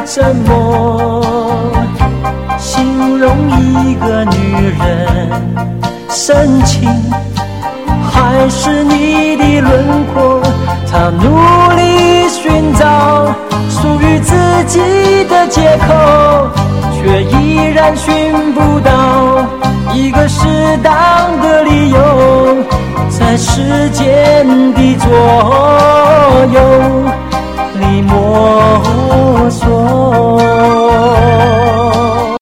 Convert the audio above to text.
怎么形容一个女人深情，还是你的轮廓？她努力寻找属于自己的借口，却依然寻不到一个适当的理由，在时间的左右，